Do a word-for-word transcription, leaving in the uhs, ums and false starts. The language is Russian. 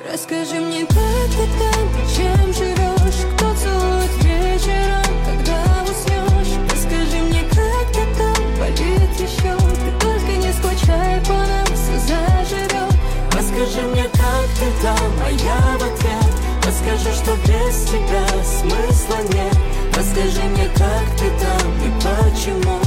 Расскажи мне, как ты там, чем живешь, кто целует вечером, когда уснешь. Расскажи мне, как ты там, болит еще, ты только не скучай, по нам все заживет. Расскажи мне, как ты там, а я в ответ расскажу, что без тебя смысла нет. Расскажи мне, как ты там и почему.